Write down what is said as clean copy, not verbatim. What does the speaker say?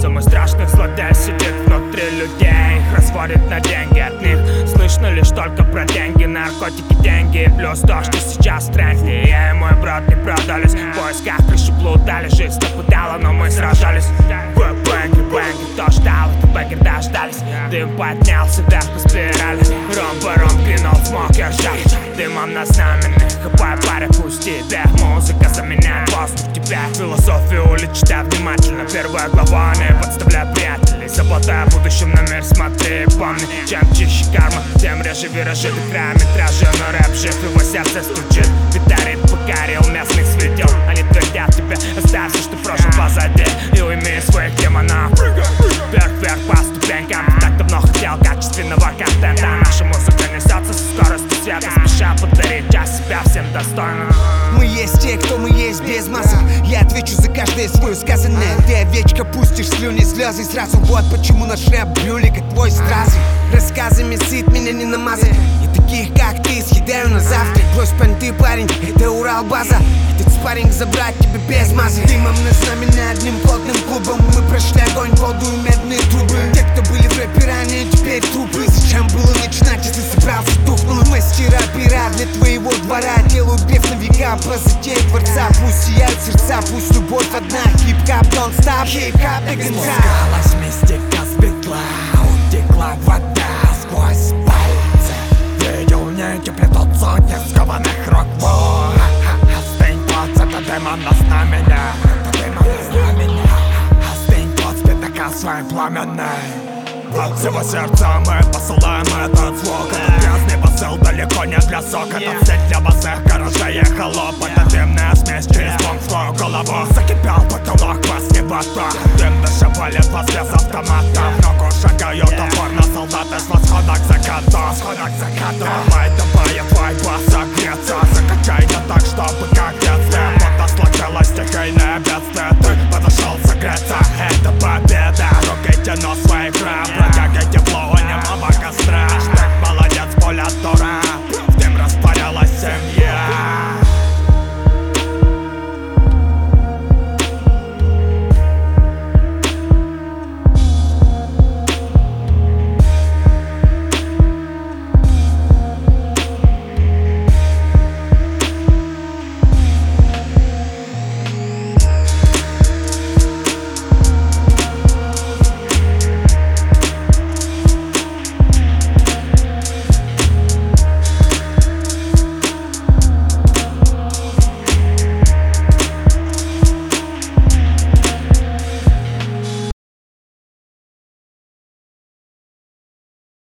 Самый страшный злодей сидит внутри людей, их разводит на деньги, от них слышно лишь только про деньги, наркотики, деньги и плюс то, что сейчас в тренде. Я и мой брат не продались, в поисках крыши плутали, жизнь нападала, но мы сражались. Бэнги, кто ждал, это бэнгер дождались. Дым поднялся вверх по спирали, ром клинул в смокер жаль. Дымом на знаменных, хапай паря, пусть тебе музыка заменяет воздух тебя. Философию улиц читай внимательно, первая глава, не подставляй приятелей. Забота о будущем на мир смотри и помни, чем чище карма, тем реже виражи до края метража. Но рэп жив, его сердце стучит, витарит покорил местных светил. Они твердят тебе, оставь все, что в прошлом позади, и уйми своих демонов. Вверх по ступенькам, ты так давно хотел качественного контента. Наша музыка несется со скоростью света, спеша подарить часть себя всем достойным. Мы есть те, кто мы есть без масок. Я отвечу за каждое свое сказанное. Ты овечка, пустишь слюни, слезы сразу. Вот почему наш рэп брюлик, как твой стразы. Рассказами сыт меня не намазать. И таких как ты съедаю на завтрак. Брось понты, парень, это Урал-база. Этот спарринг забрать тебе без мазы. Дымом на знамена одним плотным клубом. Мы прошли огонь, воду и медные трубы. Те, кто были в рэпе ранее, теперь трупы. Зачем было начинать, если собрался тухнул? Мастера пера для твоего двора делают греф на века про затеи дворца. Пусть сияют сердца, пусть любовь одна. Хип-хап, don't stop, хип-хап до конца. Спускалась мистика с битла, утекла вода сквозь пальцы. Видел нити плетут сотни скованных рук. Остынь, плац, это дымом на знамена. Это дымом на знамена. Остынь, плац, пятака своим пламенной. От всего сердца мы посылаем этот звук. Этот грязный посыл далеко не для сока. Это цель для босых гаражей и холоп. Это дымная смесь через бомбскую голову. Закипел потолок, вас не бата. Дым дыша палит вас без автомата. В ногу шагают упорно солдаты с восхода к закату. Давай, твой глаз согреться. Закачай да так, чтобы как детстве. Вот сложилась стихийная